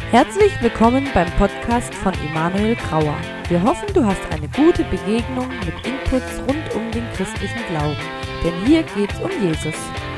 Herzlich willkommen beim Podcast von Emanuel Grauer. Wir hoffen, du hast eine gute Begegnung mit Inputs rund um den christlichen Glauben. Denn hier geht's um Jesus.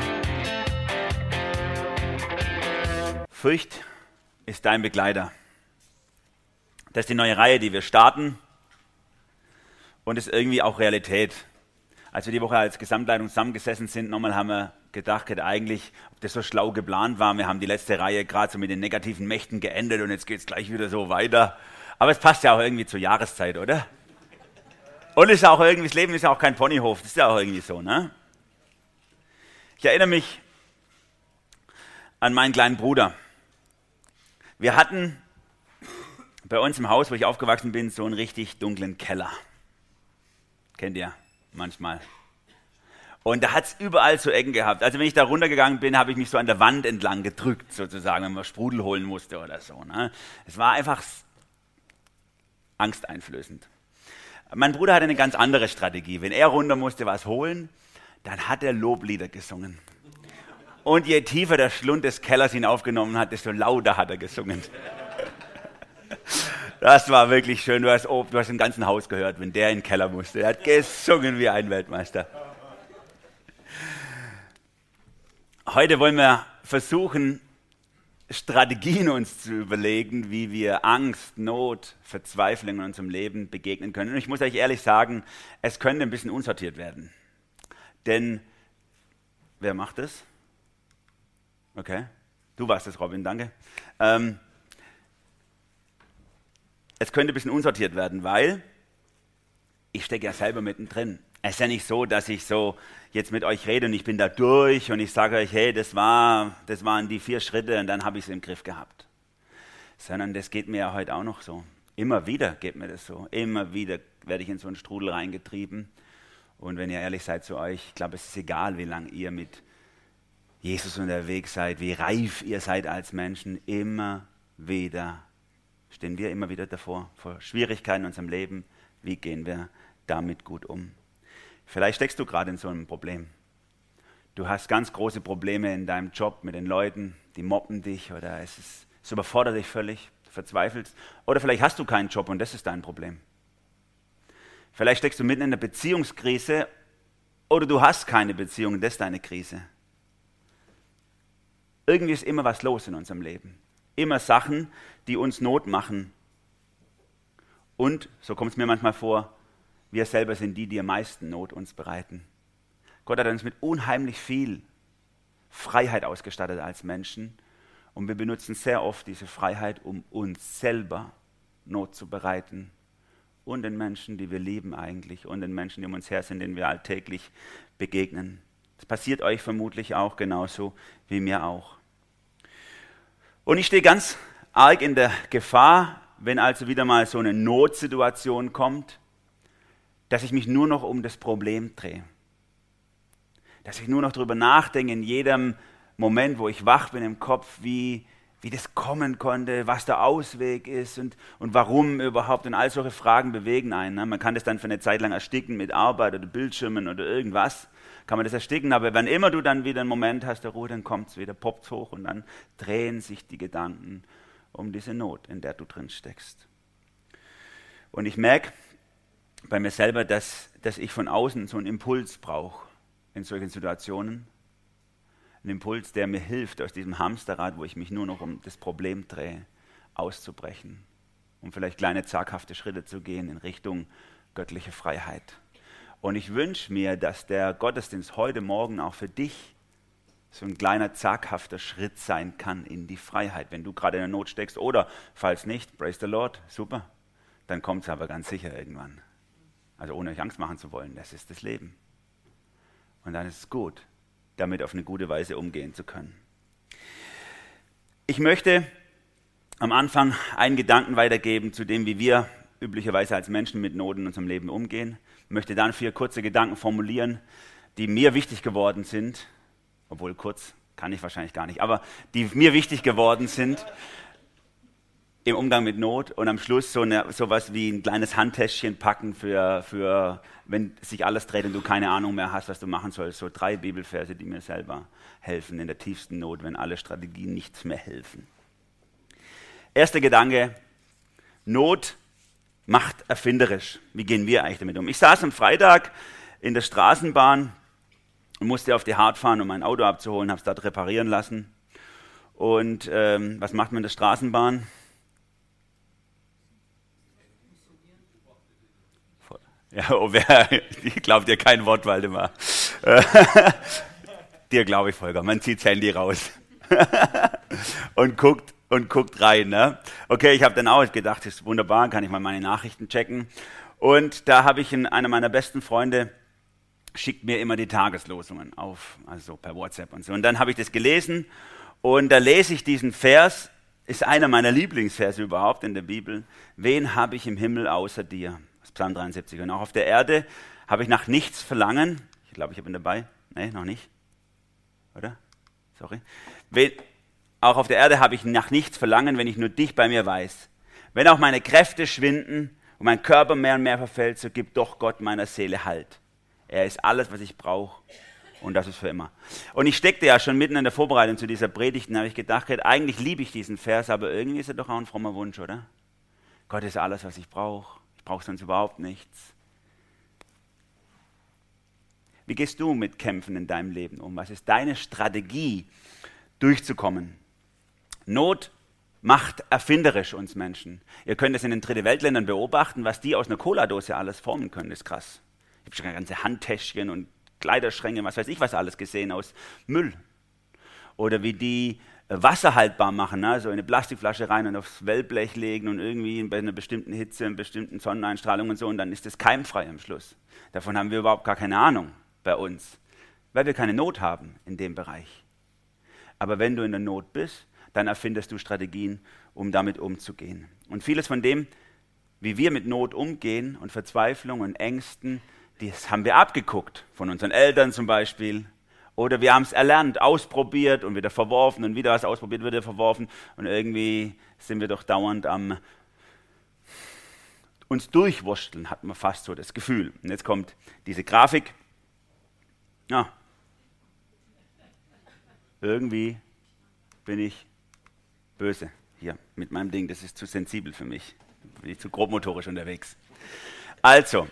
Furcht ist dein Begleiter. Das ist die neue Reihe, die wir starten und ist irgendwie auch Realität. Als wir die Woche als Gesamtleitung zusammengesessen sind, nochmal haben wir gedacht, eigentlich, ob das so schlau geplant war. Wir haben die letzte Reihe gerade so mit den negativen Mächten geendet und jetzt geht es gleich wieder so weiter. Aber es passt ja auch irgendwie zur Jahreszeit, oder? Und ist auch irgendwie, das Leben ist ja auch kein Ponyhof, das ist ja auch irgendwie so, ne? Ich erinnere mich an meinen kleinen Bruder. Wir hatten bei uns im Haus, wo ich aufgewachsen bin, so einen richtig dunklen Keller. Kennt ihr manchmal. Und da hat es überall so Ecken gehabt. Also wenn ich da runtergegangen bin, habe ich mich so an der Wand entlang gedrückt, sozusagen, wenn man Sprudel holen musste oder so. Ne? Es war einfach angsteinflößend. Mein Bruder hatte eine ganz andere Strategie. Wenn er runter musste was holen, dann hat er Loblieder gesungen. Und je tiefer der Schlund des Kellers ihn aufgenommen hat, desto lauter hat er gesungen. Das war wirklich schön. Du hast im ganzen Haus gehört, wenn der in den Keller musste. Er hat gesungen wie ein Weltmeister. Heute wollen wir versuchen, Strategien uns zu überlegen, wie wir Angst, Not, Verzweiflung in unserem Leben begegnen können. Und ich muss euch ehrlich sagen, es könnte ein bisschen unsortiert werden. Denn, wer macht das? Okay, du warst es, Robin, danke. Es könnte ein bisschen unsortiert werden, weil ich stecke ja selber mittendrin. Es ist ja nicht so, dass ich so jetzt mit euch rede und ich bin da durch und ich sage euch, hey, das waren die 4 Schritte und dann habe ich es im Griff gehabt. Sondern das geht mir ja heute auch noch so. Immer wieder geht mir das so. Immer wieder werde ich in so einen Strudel reingetrieben. Und wenn ihr ehrlich seid zu euch, ich glaube, es ist egal, wie lange ihr mit Jesus unterwegs seid, wie reif ihr seid als Menschen, immer wieder stehen wir immer wieder davor, vor Schwierigkeiten in unserem Leben. Wie gehen wir damit gut um? Vielleicht steckst du gerade in so einem Problem. Du hast ganz große Probleme in deinem Job mit den Leuten, die mobben dich oder es überfordert dich völlig, du verzweifelst. Oder vielleicht hast du keinen Job und das ist dein Problem. Vielleicht steckst du mitten in einer Beziehungskrise oder du hast keine Beziehung und das ist deine Krise. Irgendwie ist immer was los in unserem Leben. Immer Sachen, die uns Not machen. Und, so kommt es mir manchmal vor, wir selber sind die am meisten Not uns bereiten. Gott hat uns mit unheimlich viel Freiheit ausgestattet als Menschen. Und wir benutzen sehr oft diese Freiheit, um uns selber Not zu bereiten. Und den Menschen, die wir lieben eigentlich. Und den Menschen, die um uns her sind, denen wir alltäglich begegnen. Das passiert euch vermutlich auch genauso wie mir auch. Und ich stehe ganz arg in der Gefahr, wenn also wieder mal so eine Notsituation kommt, dass ich mich nur noch um das Problem drehe. Dass ich nur noch darüber nachdenke in jedem Moment, wo ich wach bin im Kopf, wie das kommen konnte, was der Ausweg ist und warum überhaupt. Und all solche Fragen bewegen einen. Ne? Man kann das dann für eine Zeit lang ersticken mit Arbeit oder Bildschirmen oder irgendwas. Kann man das ersticken, aber wenn immer du dann wieder einen Moment hast der Ruhe, dann kommt es wieder, poppt es hoch und dann drehen sich die Gedanken um diese Not, in der du drin steckst. Und ich merke bei mir selber, dass ich von außen so einen Impuls brauche in solchen Situationen. Ein Impuls, der mir hilft, aus diesem Hamsterrad, wo ich mich nur noch um das Problem drehe, auszubrechen. Um vielleicht kleine, zaghafte Schritte zu gehen in Richtung göttliche Freiheit. Und ich wünsche mir, dass der Gottesdienst heute Morgen auch für dich so ein kleiner, zaghafter Schritt sein kann in die Freiheit, wenn du gerade in der Not steckst. Oder, falls nicht, praise the Lord, super, dann kommt es aber ganz sicher irgendwann. Also ohne euch Angst machen zu wollen, das ist das Leben. Und dann ist es gut, damit auf eine gute Weise umgehen zu können. Ich möchte am Anfang einen Gedanken weitergeben zu dem, wie wir üblicherweise als Menschen mit Not in unserem Leben umgehen. Ich möchte dann 4 kurze Gedanken formulieren, die mir wichtig geworden sind, obwohl kurz kann ich wahrscheinlich gar nicht, aber die mir wichtig geworden sind im Umgang mit Not und am Schluss sowas wie ein kleines Handtäschchen packen für wenn sich alles dreht und du keine Ahnung mehr hast, was du machen sollst. So 3 Bibelverse, die mir selber helfen in der tiefsten Not, wenn alle Strategien nichts mehr helfen. Erster Gedanke, Not macht erfinderisch. Wie gehen wir eigentlich damit um? Ich saß am Freitag in der Straßenbahn und musste auf die Hart fahren, um mein Auto abzuholen, habe es dort reparieren lassen. Und was macht man in der Straßenbahn? Ja, oh, ich glaube dir kein Wort, Waldemar. Dir glaube ich, Volker. Man zieht das Handy raus und guckt rein. Ne? Okay, ich habe dann auch gedacht, das ist wunderbar, kann ich mal meine Nachrichten checken. Und da habe ich einer meiner besten Freunde, schickt mir immer die Tageslosungen auf, also per WhatsApp und so. Und dann habe ich das gelesen und da lese ich diesen Vers, ist einer meiner Lieblingsverse überhaupt in der Bibel. Wen habe ich im Himmel außer dir? Das ist Psalm 73. Und auch auf der Erde habe ich nach nichts Verlangen. Ich glaube, ich habe ihn dabei. Nee, noch nicht. Oder? Sorry. Auch auf der Erde habe ich nach nichts Verlangen, wenn ich nur dich bei mir weiß. Wenn auch meine Kräfte schwinden und mein Körper mehr und mehr verfällt, so gibt doch Gott meiner Seele Halt. Er ist alles, was ich brauche. Und das ist für immer. Und ich steckte ja schon mitten in der Vorbereitung zu dieser Predigt und habe ich gedacht, eigentlich liebe ich diesen Vers, aber irgendwie ist er doch auch ein frommer Wunsch, oder? Gott ist alles, was ich brauche. Ich brauche sonst überhaupt nichts. Wie gehst du mit Kämpfen in deinem Leben um? Was ist deine Strategie, durchzukommen? Not macht erfinderisch uns Menschen. Ihr könnt es in den Dritte-Welt-Ländern beobachten, was die aus einer Cola-Dose alles formen können, ist krass. Ich habe schon ganze Handtäschchen und Kleiderschränke, was weiß ich was alles gesehen aus Müll. Oder wie die Wasser haltbar machen, ne? So in eine Plastikflasche rein und aufs Wellblech legen und irgendwie bei einer bestimmten Hitze, einer bestimmten Sonneneinstrahlung und so und dann ist es keimfrei am Schluss. Davon haben wir überhaupt gar keine Ahnung bei uns, weil wir keine Not haben in dem Bereich. Aber wenn du in der Not bist, dann erfindest du Strategien, um damit umzugehen. Und vieles von dem, wie wir mit Not umgehen und Verzweiflung und Ängsten, das haben wir abgeguckt, von unseren Eltern zum Beispiel. Oder wir haben es erlernt, ausprobiert und wieder verworfen und wieder was ausprobiert, wieder verworfen. Und irgendwie sind wir doch dauernd am uns durchwursteln, hat man fast so das Gefühl. Und jetzt kommt diese Grafik. Ja. Irgendwie bin ich böse hier mit meinem Ding. Das ist zu sensibel für mich. Bin ich zu grobmotorisch unterwegs. Also,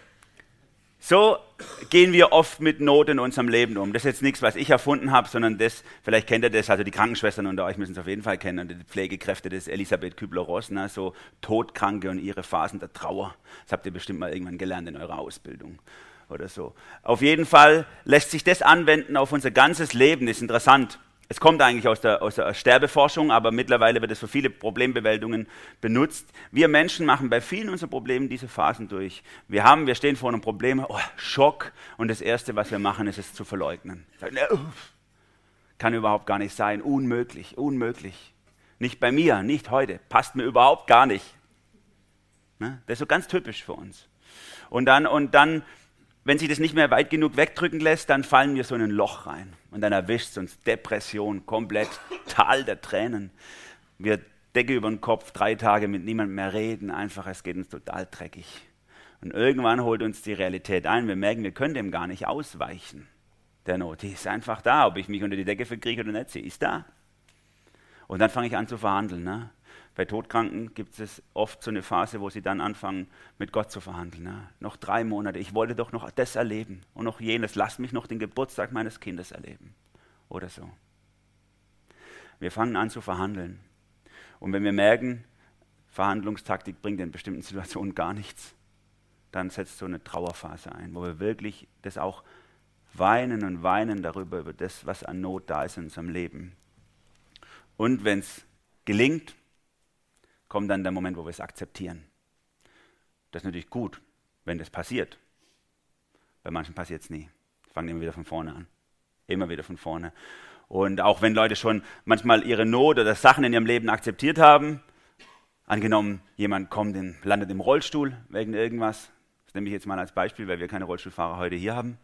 so gehen wir oft mit Not in unserem Leben um. Das ist jetzt nichts, was ich erfunden habe, sondern das, vielleicht kennt ihr das, also die Krankenschwestern unter euch müssen es auf jeden Fall kennen, und die Pflegekräfte des Elisabeth Kübler-Ross, ne, so Todkranke und ihre Phasen der Trauer. Das habt ihr bestimmt mal irgendwann gelernt in eurer Ausbildung oder so. Auf jeden Fall lässt sich das anwenden auf unser ganzes Leben, das ist interessant. Es kommt eigentlich aus der Sterbeforschung, aber mittlerweile wird es für viele Problembewältigungen benutzt. Wir Menschen machen bei vielen unserer Probleme diese Phasen durch. Wir stehen vor einem Problem, Schock, und das Erste, was wir machen, ist es zu verleugnen. Kann überhaupt gar nicht sein, unmöglich, unmöglich. Nicht bei mir, nicht heute, passt mir überhaupt gar nicht. Das ist so ganz typisch für uns. Und dann, wenn sich das nicht mehr weit genug wegdrücken lässt, dann fallen wir so in ein Loch rein. Und dann erwischt es uns Depression, komplett Tal der Tränen. Wir Decke über den Kopf, 3 Tage mit niemandem mehr reden, einfach, es geht uns total dreckig. Und irgendwann holt uns die Realität ein, wir merken, wir können dem gar nicht ausweichen. Der Not, die ist einfach da, ob ich mich unter die Decke verkriege oder nicht, sie ist da. Und dann fange ich an zu verhandeln. Ne? Bei Todkranken gibt es oft so eine Phase, wo sie dann anfangen, mit Gott zu verhandeln. Ne? Noch 3 Monate, ich wollte doch noch das erleben und noch jenes, lass mich noch den Geburtstag meines Kindes erleben. Oder so. Wir fangen an zu verhandeln. Und wenn wir merken, Verhandlungstaktik bringt in bestimmten Situationen gar nichts, dann setzt so eine Trauerphase ein, wo wir wirklich das auch weinen und weinen darüber, über das, was an Not da ist in unserem Leben. Und wenn es gelingt, kommt dann der Moment, wo wir es akzeptieren. Das ist natürlich gut, wenn das passiert. Bei manchen passiert es nie. Fangen immer wieder von vorne an. Immer wieder von vorne. Und auch wenn Leute schon manchmal ihre Not oder Sachen in ihrem Leben akzeptiert haben, angenommen, jemand kommt landet im Rollstuhl wegen irgendwas, das nehme ich jetzt mal als Beispiel, weil wir keine Rollstuhlfahrer heute hier haben,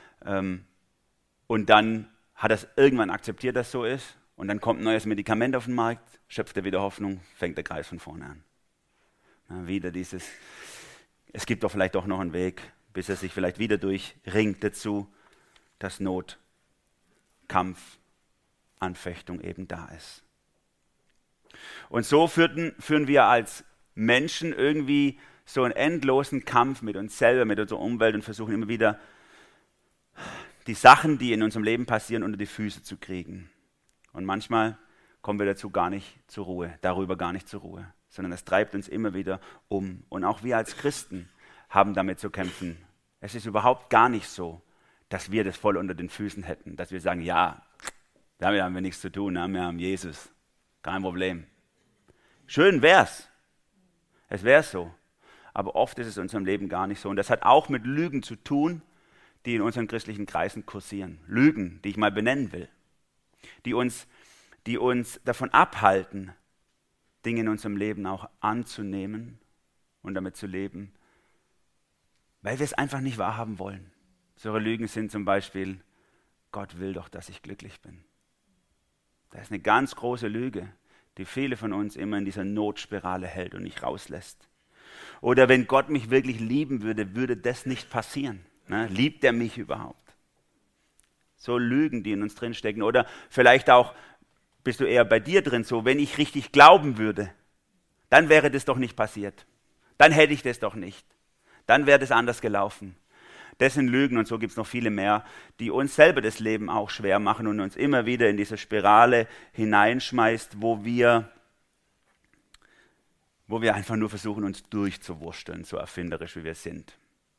und dann hat er es irgendwann akzeptiert, dass es so ist, und dann kommt ein neues Medikament auf den Markt, schöpft er wieder Hoffnung, fängt der Kreis von vorne an. Wieder dieses, es gibt doch vielleicht doch noch einen Weg, bis er sich vielleicht wieder durchringt dazu, dass Not, Kampf, Anfechtung eben da ist. Und so führen wir als Menschen irgendwie so einen endlosen Kampf mit uns selber, mit unserer Umwelt und versuchen immer wieder die Sachen, die in unserem Leben passieren, unter die Füße zu kriegen. Und manchmal kommen wir darüber gar nicht zur Ruhe, sondern es treibt uns immer wieder um. Und auch wir als Christen haben damit zu kämpfen. Es ist überhaupt gar nicht so, dass wir das voll unter den Füßen hätten, dass wir sagen, ja, damit haben wir nichts zu tun, wir haben Jesus, kein Problem. Schön wär's, es wäre so, aber oft ist es in unserem Leben gar nicht so. Und das hat auch mit Lügen zu tun, die in unseren christlichen Kreisen kursieren. Lügen, die ich mal benennen will, die uns davon abhalten, Dinge in unserem Leben auch anzunehmen und damit zu leben, weil wir es einfach nicht wahrhaben wollen. Solche Lügen sind zum Beispiel, Gott will doch, dass ich glücklich bin. Das ist eine ganz große Lüge, die viele von uns immer in dieser Notspirale hält und nicht rauslässt. Oder wenn Gott mich wirklich lieben würde, würde das nicht passieren. Ne? Liebt er mich überhaupt? So Lügen, die in uns drinstecken. Oder vielleicht auch, bist du eher bei dir drin so, wenn ich richtig glauben würde, dann wäre das doch nicht passiert. Dann hätte ich das doch nicht. Dann wäre das anders gelaufen. Das sind Lügen und so gibt es noch viele mehr, die uns selber das Leben auch schwer machen und uns immer wieder in diese Spirale hineinschmeißt, wo wir einfach nur versuchen, uns durchzuwursteln, so erfinderisch wie wir sind.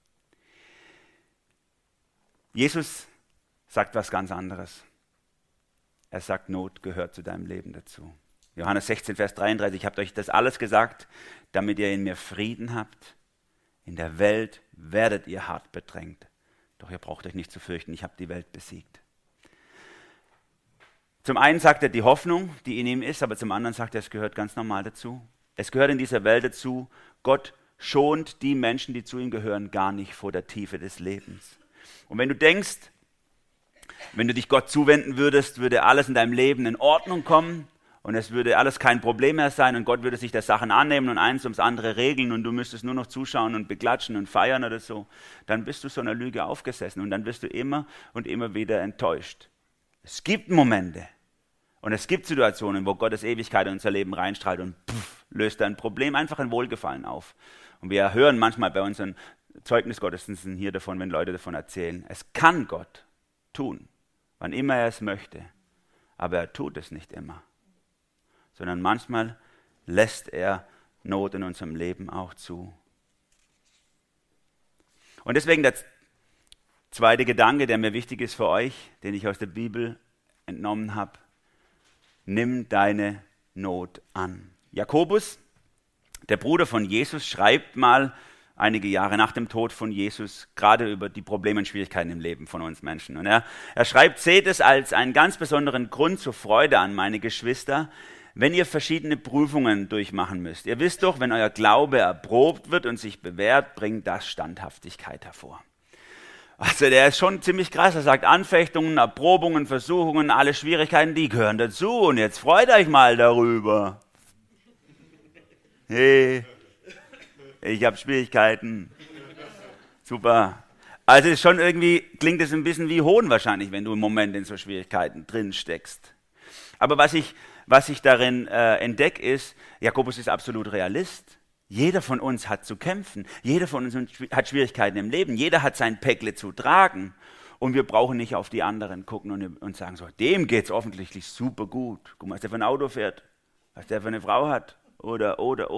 Jesus sagt was ganz anderes. Er sagt, Not gehört zu deinem Leben dazu. Johannes 16, Vers 33, ich habe euch das alles gesagt, damit ihr in mir Frieden habt. In der Welt werdet ihr hart bedrängt. Doch ihr braucht euch nicht zu fürchten, ich habe die Welt besiegt. Zum einen sagt er die Hoffnung, die in ihm ist, aber zum anderen sagt er, es gehört ganz normal dazu. Es gehört in dieser Welt dazu, Gott schont die Menschen, die zu ihm gehören, gar nicht vor der Tiefe des Lebens. Und wenn du denkst, wenn du dich Gott zuwenden würdest, würde alles in deinem Leben in Ordnung kommen und es würde alles kein Problem mehr sein und Gott würde sich der Sachen annehmen und eins ums andere regeln und du müsstest nur noch zuschauen und beklatschen und feiern oder so, dann bist du so einer Lüge aufgesessen und dann wirst du immer und immer wieder enttäuscht. Es gibt Momente und es gibt Situationen, wo Gottes Ewigkeit in unser Leben reinstrahlt und löst ein Problem, einfach ein Wohlgefallen auf. Und wir hören manchmal bei unseren Zeugnisgottesdiensten hier davon, wenn Leute davon erzählen. Es kann Gott tun, wann immer er es möchte, aber er tut es nicht immer. Sondern manchmal lässt er Not in unserem Leben auch zu. Und deswegen der zweite Gedanke, der mir wichtig ist für euch, den ich aus der Bibel entnommen habe, nimm deine Not an. Jakobus, der Bruder von Jesus, schreibt mal einige Jahre nach dem Tod von Jesus gerade über die Probleme und Schwierigkeiten im Leben von uns Menschen. Und er schreibt, seht es als einen ganz besonderen Grund zur Freude an, meine Geschwister, wenn ihr verschiedene Prüfungen durchmachen müsst. Ihr wisst doch, wenn euer Glaube erprobt wird und sich bewährt, bringt das Standhaftigkeit hervor. Also der ist schon ziemlich krass. Er sagt, Anfechtungen, Erprobungen, Versuchungen, alle Schwierigkeiten, die gehören dazu. Und jetzt freut euch mal darüber. Hey, ich habe Schwierigkeiten. Super. Also ist schon irgendwie, klingt es ein bisschen wie Hohn wahrscheinlich, wenn du im Moment in so Schwierigkeiten drin steckst. Aber was ich darin entdecke, ist, Jakobus ist absolut Realist. Jeder von uns hat zu kämpfen. Jeder von uns hat Schwierigkeiten im Leben. Jeder hat sein Päckle zu tragen. Und wir brauchen nicht auf die anderen gucken und sagen so, dem geht es offensichtlich super gut. Guck mal, was der für ein Auto fährt, was der für eine Frau hat. Oder.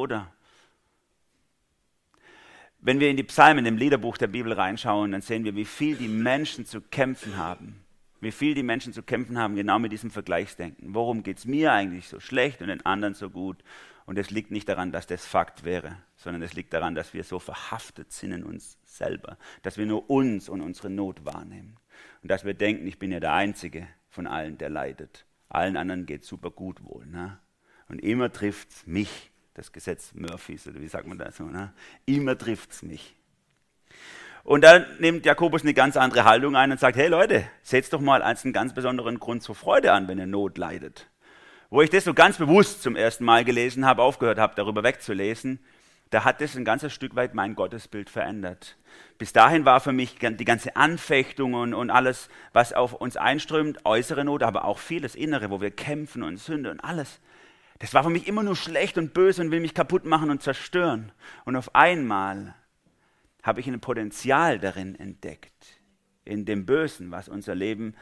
Wenn wir in die Psalmen, in dem Liederbuch der Bibel reinschauen, dann sehen wir, wie viel die Menschen zu kämpfen haben. Wie viel die Menschen zu kämpfen haben, genau mit diesem Vergleichsdenken. Worum geht es mir eigentlich so schlecht und den anderen so gut? Und es liegt nicht daran, dass das Fakt wäre, sondern es liegt daran, dass wir so verhaftet sind in uns selber, dass wir nur uns und unsere Not wahrnehmen. Und dass wir denken, ich bin ja der Einzige von allen, der leidet. Allen anderen geht es super gut wohl. Ne? Und immer trifft es mich, das Gesetz Murphys, oder wie sagt man das so, ne? Immer trifft es mich. Und dann nimmt Jakobus eine ganz andere Haltung ein und sagt, hey Leute, seht doch mal als einen ganz besonderen Grund zur Freude an, wenn ihr Not leidet. Wo ich das so ganz bewusst zum ersten Mal gelesen habe, aufgehört habe, darüber wegzulesen, da hat das ein ganzes Stück weit mein Gottesbild verändert. Bis dahin war für mich die ganze Anfechtung und alles, was auf uns einströmt, äußere Not, aber auch vieles Innere, wo wir kämpfen und Sünde und alles, Das war für mich immer nur schlecht und böse und will mich kaputt machen und zerstören. Und auf einmal habe ich ein Potenzial darin entdeckt, in dem Bösen, was unser Leben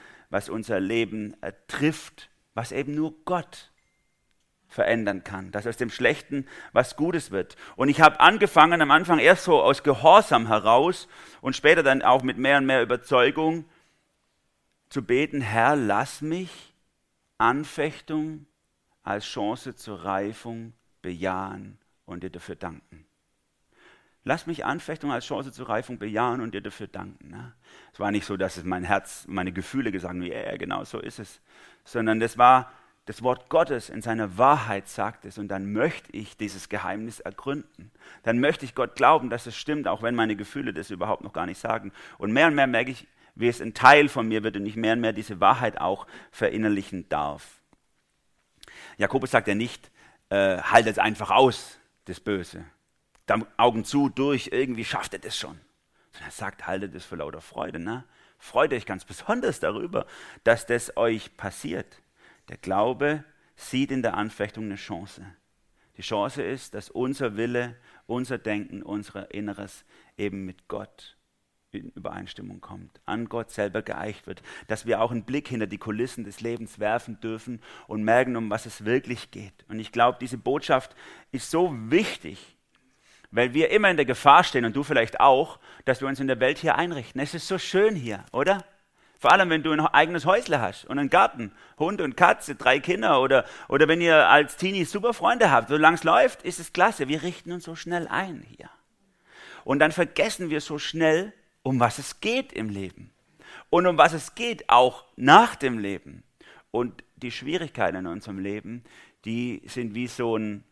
trifft, was eben nur Gott verändern kann, dass aus dem Schlechten was Gutes wird. Und ich habe angefangen, am Anfang erst so aus Gehorsam heraus und später dann auch mit mehr und mehr Überzeugung zu beten, Herr, lass mich Anfechtung als Chance zur Reifung bejahen und dir dafür danken. Lass mich Anfechtung als Chance zur Reifung bejahen und dir dafür danken. Ne? Es war nicht so, dass es mein Herz, meine Gefühle gesagt haben, ja, genau so ist es, sondern das war das Wort Gottes in seiner Wahrheit sagt es und dann möchte ich dieses Geheimnis ergründen. Dann möchte ich Gott glauben, dass es stimmt, auch wenn meine Gefühle das überhaupt noch gar nicht sagen. Und mehr merke ich, wie es ein Teil von mir wird und ich mehr und mehr diese Wahrheit auch verinnerlichen darf. Jakobus sagt ja nicht, haltet einfach aus, das Böse. Augen zu, durch, irgendwie schafft er das schon. Sondern er sagt, haltet es für lauter Freude. Ne? Freut euch ganz besonders darüber, dass das euch passiert. Der Glaube sieht in der Anfechtung eine Chance. Die Chance ist, dass unser Wille, unser Denken, unser Inneres eben mit Gott in Übereinstimmung kommt, an Gott selber geeicht wird, dass wir auch einen Blick hinter die Kulissen des Lebens werfen dürfen und merken, um was es wirklich geht. Und ich glaube, diese Botschaft ist so wichtig, weil wir immer in der Gefahr stehen, und du vielleicht auch, dass wir uns in der Welt hier einrichten. Es ist so schön hier, oder? Vor allem, wenn du ein eigenes Häusle hast und einen Garten, Hund und Katze, 3 Kinder oder wenn ihr als Teenies super Freunde habt. Solange es läuft, ist es klasse. Wir richten uns so schnell ein hier. Und dann vergessen wir so schnell, um was es geht im Leben. Und um was es geht auch nach dem Leben. Und die Schwierigkeiten in unserem Leben, die sind wie so ein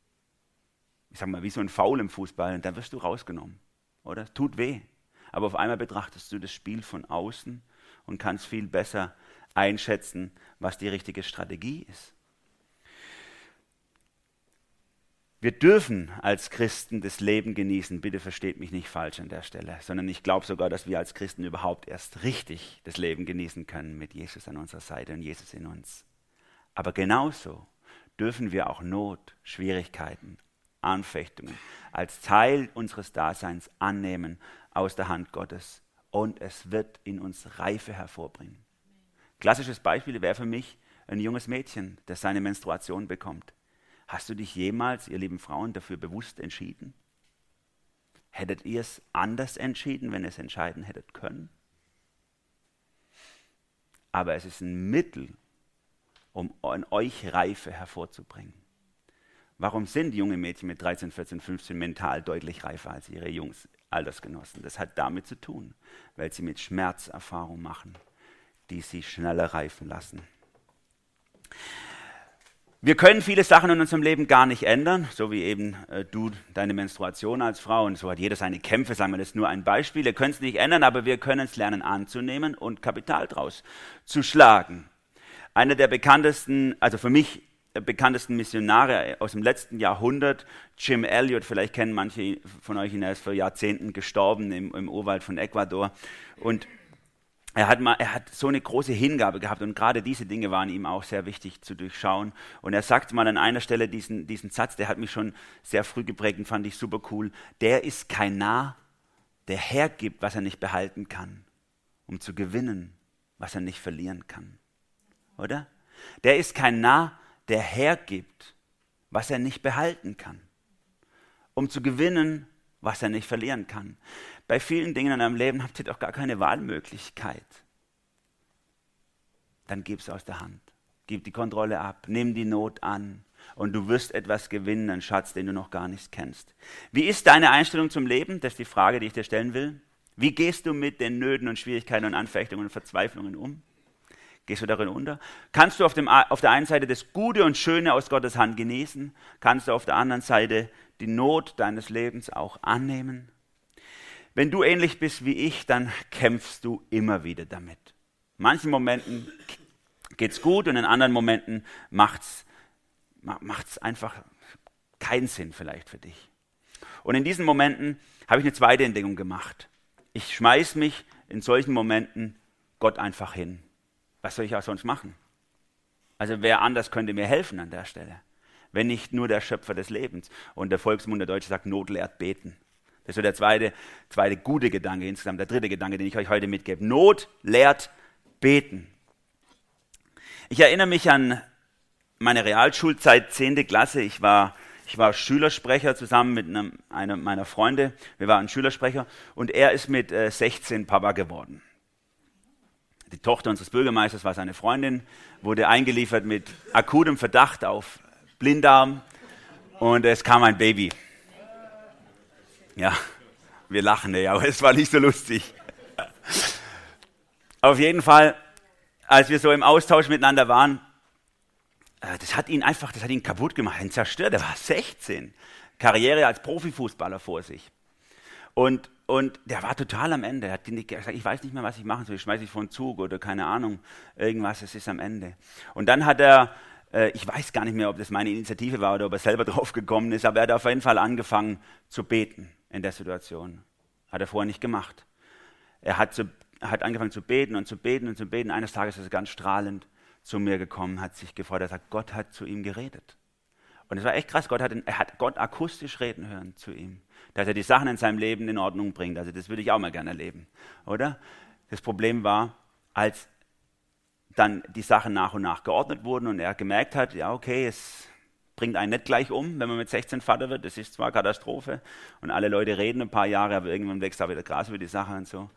Foul im Fußball. Und dann wirst du rausgenommen, oder? Tut weh. Aber auf einmal betrachtest du das Spiel von außen und kannst viel besser einschätzen, was die richtige Strategie ist. Wir dürfen als Christen das Leben genießen, bitte versteht mich nicht falsch an der Stelle, sondern ich glaube sogar, dass wir als Christen überhaupt erst richtig das Leben genießen können mit Jesus an unserer Seite und Jesus in uns. Aber genauso dürfen wir auch Not, Schwierigkeiten, Anfechtungen als Teil unseres Daseins annehmen aus der Hand Gottes und es wird in uns Reife hervorbringen. Klassisches Beispiel wäre für mich ein junges Mädchen, das seine Menstruation bekommt. Hast du dich jemals, ihr lieben Frauen, dafür bewusst entschieden? Hättet ihr es anders entschieden, wenn ihr es entscheiden hättet können? Aber es ist ein Mittel, um in euch Reife hervorzubringen. Warum sind junge Mädchen mit 13, 14, 15 mental deutlich reifer als ihre Jungs, Altersgenossen? Das hat damit zu tun, weil sie mit Schmerzerfahrung machen, die sie schneller reifen lassen. Wir können viele Sachen in unserem Leben gar nicht ändern, so wie eben du deine Menstruation als Frau und so hat jeder seine Kämpfe, sagen wir, das ist nur ein Beispiel. Wir können es nicht ändern, aber wir können es lernen anzunehmen und Kapital draus zu schlagen. Einer der bekanntesten, also für mich bekanntesten Missionare aus dem letzten Jahrhundert, Jim Elliot, vielleicht kennen manche von euch ihn, er ist vor Jahrzehnten gestorben im Urwald von Ecuador und er hat so eine große Hingabe gehabt und gerade diese Dinge waren ihm auch sehr wichtig zu durchschauen. Und er sagt mal an einer Stelle diesen Satz, der hat mich schon sehr früh geprägt und fand ich super cool. Der ist kein Narr, der hergibt, was er nicht behalten kann, um zu gewinnen, was er nicht verlieren kann. Oder? Der ist kein Narr, der hergibt, was er nicht behalten kann, um zu gewinnen, was er nicht verlieren kann. Bei vielen Dingen in eurem Leben habt ihr doch gar keine Wahlmöglichkeit. Dann gib es aus der Hand. Gib die Kontrolle ab, nimm die Not an und du wirst etwas gewinnen, einen Schatz, den du noch gar nicht kennst. Wie ist deine Einstellung zum Leben? Das ist die Frage, die ich dir stellen will. Wie gehst du mit den Nöten und Schwierigkeiten und Anfechtungen und Verzweiflungen um? Gehst du darin unter? Kannst du auf der einen Seite das Gute und Schöne aus Gottes Hand genießen? Kannst du auf der anderen Seite die Not deines Lebens auch annehmen? Wenn du ähnlich bist wie ich, dann kämpfst du immer wieder damit. In manchen Momenten geht es gut und in anderen Momenten macht's einfach keinen Sinn vielleicht für dich. Und in diesen Momenten habe ich eine zweite Entdeckung gemacht. Ich schmeiß mich in solchen Momenten Gott einfach hin. Was soll ich auch sonst machen? Also wer anders könnte mir helfen an der Stelle? wenn nicht nur der Schöpfer des Lebens. Und der Volksmund der Deutsche sagt, Not lehrt beten. Das ist so der zweite gute Gedanke insgesamt, der dritte Gedanke, den ich euch heute mitgebe. Not lehrt beten. Ich erinnere mich an meine Realschulzeit, 10. Klasse. Ich war Schülersprecher zusammen mit einem meiner Freunde. Wir waren Schülersprecher und er ist mit 16 Papa geworden. Die Tochter unseres Bürgermeisters war seine Freundin, wurde eingeliefert mit akutem Verdacht auf Blinddarm und es kam ein Baby. Ja, wir lachen, ja, aber es war nicht so lustig. Auf jeden Fall, als wir so im Austausch miteinander waren, das hat ihn kaputt gemacht, ihn zerstört. Er war 16, Karriere als Profifußballer vor sich. Und der war total am Ende. Er hat gesagt, ich weiß nicht mehr, was ich machen soll. Ich schmeiße mich vor den Zug oder keine Ahnung, irgendwas, es ist am Ende. Und dann hat er, ich weiß gar nicht mehr, ob das meine Initiative war oder ob er selber drauf gekommen ist, aber er hat auf jeden Fall angefangen zu beten in der Situation. Hat er vorher nicht gemacht. Er hat angefangen zu beten und zu beten und zu beten. Eines Tages ist er ganz strahlend zu mir gekommen, hat sich gefreut. Er sagt, Gott hat zu ihm geredet. Und es war echt krass, er hat Gott akustisch reden hören zu ihm. Dass er die Sachen in seinem Leben in Ordnung bringt. Also das würde ich auch mal gerne erleben, oder? Das Problem war, als dann die Sachen nach und nach geordnet wurden und er gemerkt hat, ja okay, es bringt einen nicht gleich um, wenn man mit 16 Vater wird. Das ist zwar Katastrophe und alle Leute reden ein paar Jahre, aber irgendwann wächst da wieder Gras über die Sache und so.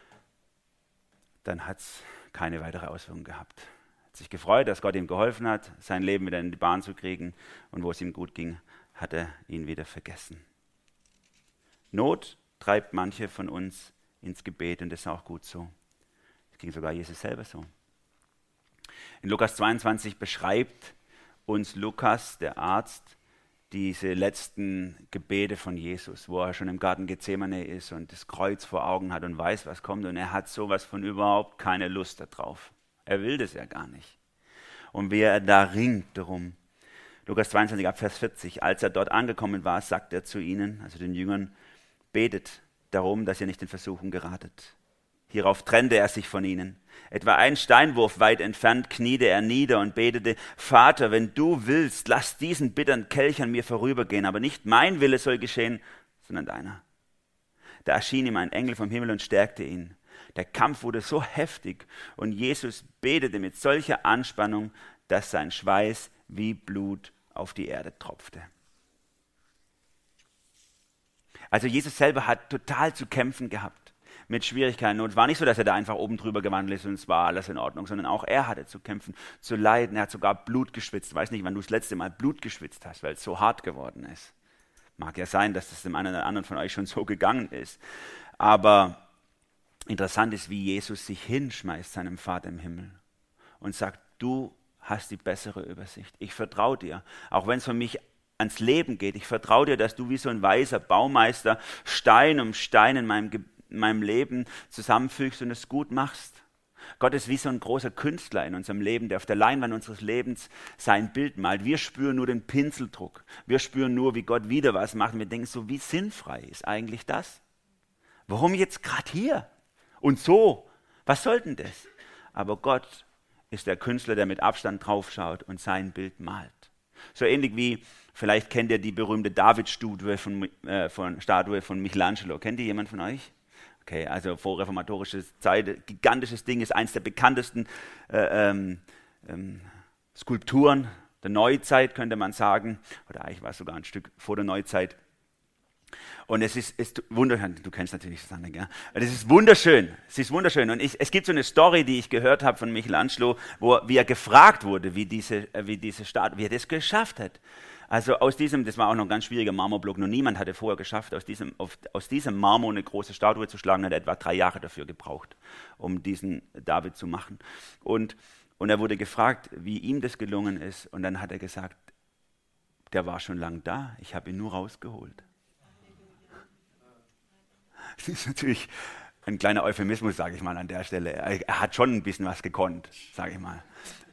Dann hat es keine weitere Auswirkung gehabt. Hat sich gefreut, dass Gott ihm geholfen hat, sein Leben wieder in die Bahn zu kriegen und wo es ihm gut ging, hat er ihn wieder vergessen. Not treibt manche von uns ins Gebet und das ist auch gut so. Das ging sogar Jesus selber so. In Lukas 22 beschreibt uns Lukas, der Arzt, diese letzten Gebete von Jesus, wo er schon im Garten Gethsemane ist und das Kreuz vor Augen hat und weiß, was kommt und er hat sowas von überhaupt keine Lust darauf. Er will das ja gar nicht. Und wie er da ringt darum. Lukas 22 ab Vers 40, als er dort angekommen war, sagt er zu ihnen, also den Jüngern, betet darum, dass ihr nicht in Versuchung geratet. Hierauf trennte er sich von ihnen. Etwa einen Steinwurf weit entfernt kniete er nieder und betete, Vater, wenn du willst, lass diesen bitteren Kelch an mir vorübergehen, aber nicht mein Wille soll geschehen, sondern deiner. Da erschien ihm ein Engel vom Himmel und stärkte ihn. Der Kampf wurde so heftig und Jesus betete mit solcher Anspannung, dass sein Schweiß wie Blut auf die Erde tropfte. Also Jesus selber hat total zu kämpfen gehabt mit Schwierigkeiten. Und es war nicht so, dass er da einfach oben drüber gewandelt ist und es war alles in Ordnung, sondern auch er hatte zu kämpfen, zu leiden. Er hat sogar Blut geschwitzt. Ich weiß nicht, wann du das letzte Mal Blut geschwitzt hast, weil es so hart geworden ist. Mag ja sein, dass das dem einen oder anderen von euch schon so gegangen ist. Aber interessant ist, wie Jesus sich hinschmeißt seinem Vater im Himmel und sagt, du hast die bessere Übersicht. Ich vertraue dir, auch wenn es für mich ans Leben geht. Ich vertraue dir, dass du wie so ein weiser Baumeister Stein um Stein in meinem Leben zusammenfügst und es gut machst. Gott ist wie so ein großer Künstler in unserem Leben, der auf der Leinwand unseres Lebens sein Bild malt. Wir spüren nur den Pinseldruck. Wir spüren nur, wie Gott wieder was macht. Und wir denken so, wie sinnfrei ist eigentlich das? Warum jetzt gerade hier? Und so? Was soll denn das? Aber Gott ist der Künstler, der mit Abstand draufschaut und sein Bild malt. So ähnlich wie, vielleicht kennt ihr die berühmte David-Statue von Michelangelo. Kennt ihr jemand von euch? Okay, also vorreformatorische Zeit, gigantisches Ding, ist eines der bekanntesten Skulpturen der Neuzeit, könnte man sagen. Oder eigentlich war es sogar ein Stück vor der Neuzeit. Und es ist wunderschön, du kennst natürlich Susanne, gell? Es ist wunderschön, und es gibt so eine Story, die ich gehört habe von Michelangelo, wie er gefragt wurde, wie er das geschafft hat. Also das war auch noch ein ganz schwieriger Marmorblock, noch niemand hatte vorher geschafft, aus diesem Marmor eine große Statue zu schlagen, hat etwa 3 Jahre dafür gebraucht, um diesen David zu machen. Und er wurde gefragt, wie ihm das gelungen ist, und dann hat er gesagt, der war schon lange da, ich habe ihn nur rausgeholt. Das ist natürlich ein kleiner Euphemismus, sage ich mal an der Stelle. Er hat schon ein bisschen was gekonnt, sage ich mal.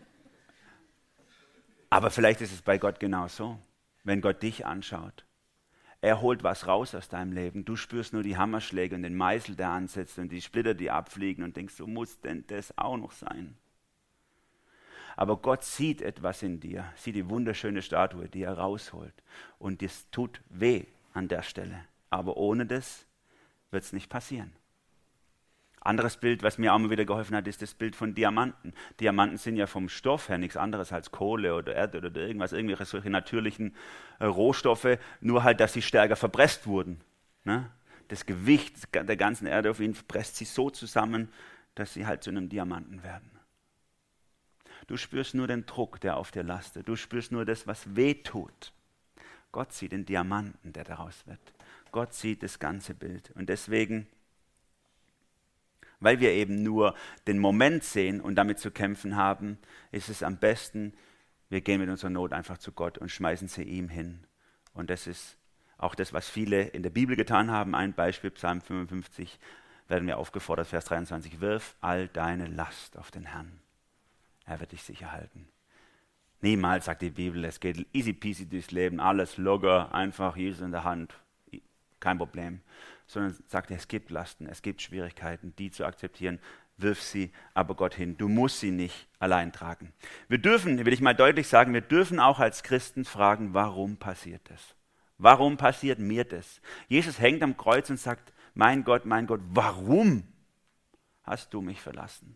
Aber vielleicht ist es bei Gott genauso, wenn Gott dich anschaut. Er holt was raus aus deinem Leben. Du spürst nur die Hammerschläge und den Meißel, der ansetzt und die Splitter, die abfliegen und denkst, so muss denn das auch noch sein? Aber Gott sieht etwas in dir, sieht die wunderschöne Statue, die er rausholt. Und das tut weh an der Stelle. Aber ohne das wird es nicht passieren. Anderes Bild, was mir auch mal wieder geholfen hat, ist das Bild von Diamanten. Diamanten sind ja vom Stoff her nichts anderes als Kohle oder Erde oder irgendwelche solche natürlichen Rohstoffe, nur halt, dass sie stärker verpresst wurden. Ne? Das Gewicht der ganzen Erde auf ihn presst sie so zusammen, dass sie halt zu einem Diamanten werden. Du spürst nur den Druck, der auf dir lastet. Du spürst nur das, was weh tut. Gott sieht den Diamanten, der daraus wird. Gott sieht das ganze Bild. Und deswegen, weil wir eben nur den Moment sehen und damit zu kämpfen haben, ist es am besten, wir gehen mit unserer Not einfach zu Gott und schmeißen sie ihm hin. Und das ist auch das, was viele in der Bibel getan haben. Ein Beispiel, Psalm 55, werden wir aufgefordert, Vers 23, wirf all deine Last auf den Herrn. Er wird dich sicher halten. Niemals sagt die Bibel, es geht easy peasy durchs Leben, alles locker, einfach Jesus in der Hand, kein Problem. Sondern sagt er, es gibt Lasten, es gibt Schwierigkeiten, die zu akzeptieren, wirf sie aber Gott hin. Du musst sie nicht allein tragen. Wir dürfen, will ich mal deutlich sagen, wir dürfen auch als Christen fragen, warum passiert das? Warum passiert mir das? Jesus hängt am Kreuz und sagt, mein Gott, warum hast du mich verlassen?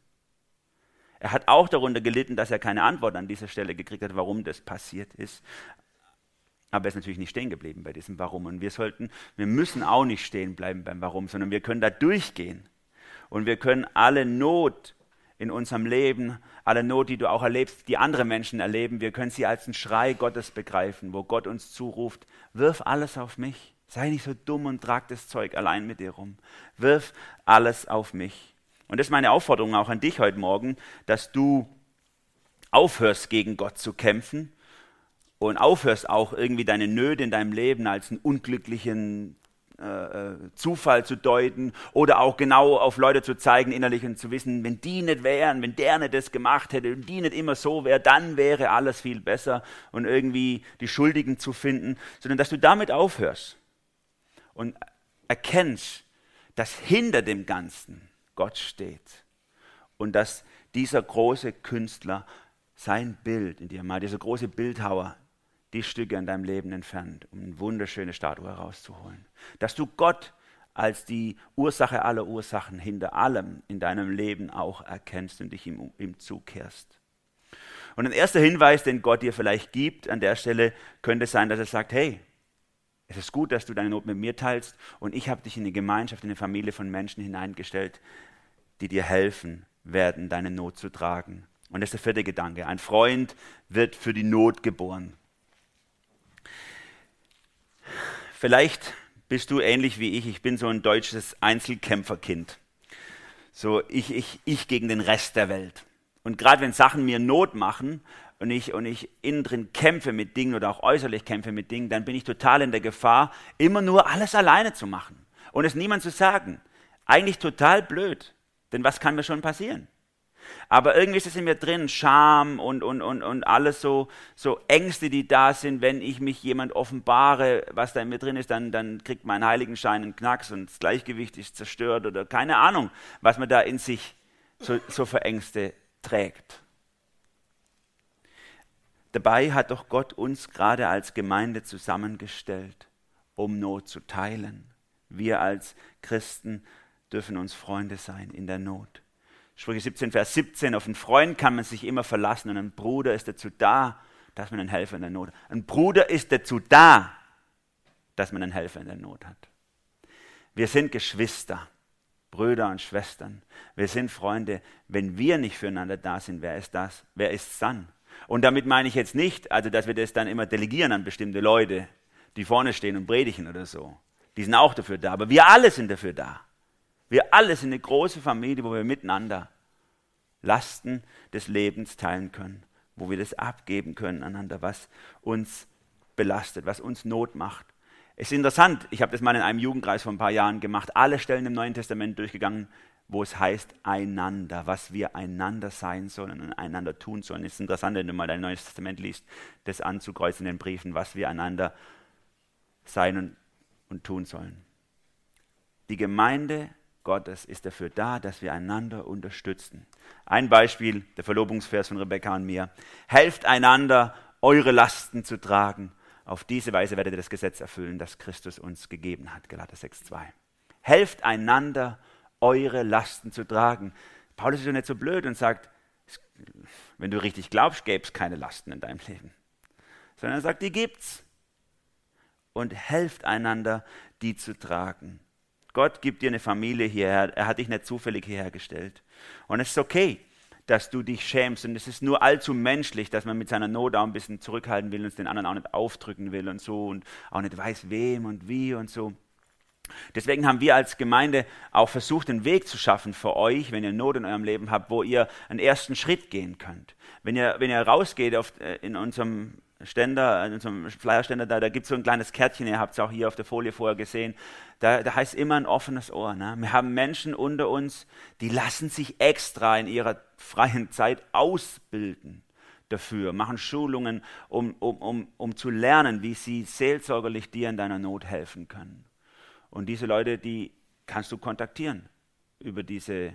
Er hat auch darunter gelitten, dass er keine Antwort an dieser Stelle gekriegt hat, warum das passiert ist. Aber er ist natürlich nicht stehen geblieben bei diesem Warum. Und wir müssen auch nicht stehen bleiben beim Warum, sondern wir können da durchgehen. Und wir können alle Not in unserem Leben, alle Not, die du auch erlebst, die andere Menschen erleben, wir können sie als einen Schrei Gottes begreifen, wo Gott uns zuruft, wirf alles auf mich. Sei nicht so dumm und trag das Zeug allein mit dir rum. Wirf alles auf mich. Und das ist meine Aufforderung auch an dich heute Morgen, dass du aufhörst, gegen Gott zu kämpfen, und aufhörst auch irgendwie deine Nöte in deinem Leben als einen unglücklichen Zufall zu deuten oder auch genau auf Leute zu zeigen innerlich und zu wissen, wenn die nicht wären, wenn der nicht das gemacht hätte und die nicht immer so wäre, dann wäre alles viel besser und irgendwie die Schuldigen zu finden, sondern dass du damit aufhörst und erkennst, dass hinter dem Ganzen Gott steht und dass dieser große Künstler sein Bild in dir malt, dieser große Bildhauer, die Stücke in deinem Leben entfernt, um eine wunderschöne Statue herauszuholen. Dass du Gott als die Ursache aller Ursachen hinter allem in deinem Leben auch erkennst und dich ihm zukehrst. Und ein erster Hinweis, den Gott dir vielleicht gibt, an der Stelle könnte sein, dass er sagt, hey, es ist gut, dass du deine Not mit mir teilst und ich habe dich in eine Gemeinschaft, in eine Familie von Menschen hineingestellt, die dir helfen werden, deine Not zu tragen. Und das ist der vierte Gedanke. Ein Freund wird für die Not geboren. Vielleicht bist du ähnlich wie ich. Ich bin so ein deutsches Einzelkämpferkind. So ich gegen den Rest der Welt. Und gerade wenn Sachen mir Not machen und ich innen drin kämpfe mit Dingen oder auch äußerlich kämpfe mit Dingen, dann bin ich total in der Gefahr, immer nur alles alleine zu machen und es niemand zu sagen. Eigentlich total blöd, denn was kann mir schon passieren? Aber irgendwie ist es in mir drin, Scham und alles so Ängste, die da sind, wenn ich mich jemand offenbare, was da in mir drin ist, dann kriegt mein Heiligenschein einen Knacks und das Gleichgewicht ist zerstört oder keine Ahnung, was man da in sich so für Ängste trägt. Dabei hat doch Gott uns gerade als Gemeinde zusammengestellt, um Not zu teilen. Wir als Christen dürfen uns Freunde sein in der Not. Sprüche 17, Vers 17, auf einen Freund kann man sich immer verlassen und ein Bruder ist dazu da, dass man einen Helfer in der Not hat. Ein Bruder ist dazu da, dass man einen Helfer in der Not hat. Wir sind Geschwister, Brüder und Schwestern. Wir sind Freunde. Wenn wir nicht füreinander da sind, wer ist das? Wer ist's dann? Und damit meine ich jetzt nicht, also dass wir das dann immer delegieren an bestimmte Leute, die vorne stehen und predigen oder so. Die sind auch dafür da, aber wir alle sind dafür da. Wir alle sind eine große Familie, wo wir miteinander Lasten des Lebens teilen können, wo wir das abgeben können aneinander, was uns belastet, was uns Not macht. Es ist interessant, ich habe das mal in einem Jugendkreis vor ein paar Jahren gemacht, alle Stellen im Neuen Testament durchgegangen, wo es heißt einander, was wir einander sein sollen und einander tun sollen. Es ist interessant, wenn du mal dein Neues Testament liest, das anzukreuzen in den Briefen, was wir einander sein und tun sollen. Die Gemeinde Gottes ist dafür da, dass wir einander unterstützen. Ein Beispiel, der Verlobungsvers von Rebecca und mir. Helft einander, eure Lasten zu tragen. Auf diese Weise werdet ihr das Gesetz erfüllen, das Christus uns gegeben hat. Galater 6,2. Helft einander, eure Lasten zu tragen. Paulus ist ja nicht so blöd und sagt, wenn du richtig glaubst, gäbe es keine Lasten in deinem Leben. Sondern er sagt, die gibt's. Und helft einander, die zu tragen. Gott gibt dir eine Familie hierher. Er hat dich nicht zufällig hierher gestellt. Und es ist okay, dass du dich schämst. Und es ist nur allzu menschlich, dass man mit seiner Not auch ein bisschen zurückhalten will und es den anderen auch nicht aufdrücken will und so und auch nicht weiß, wem und wie und so. Deswegen haben wir als Gemeinde auch versucht, einen Weg zu schaffen für euch, wenn ihr Not in eurem Leben habt, wo ihr einen ersten Schritt gehen könnt. Wenn ihr rausgeht in unserem Ständer, in unserem Flyerständer, da gibt es so ein kleines Kärtchen, ihr habt es auch hier auf der Folie vorher gesehen, da heißt immer ein offenes Ohr. Ne? Wir haben Menschen unter uns, die lassen sich extra in ihrer freien Zeit ausbilden dafür, machen Schulungen, um zu lernen, wie sie seelsorgerlich dir in deiner Not helfen können. Und diese Leute, die kannst du kontaktieren über diesen